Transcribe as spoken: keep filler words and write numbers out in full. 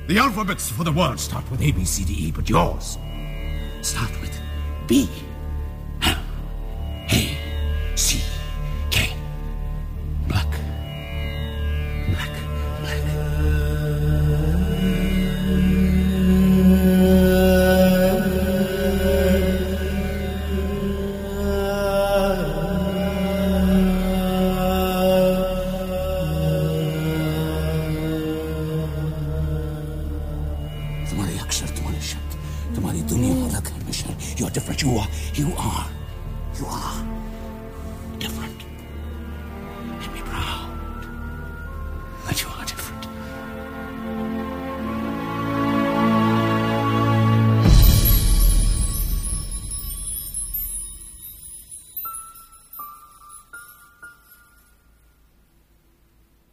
The alphabets for the world start with A, B, C, D, E, but yours start with B.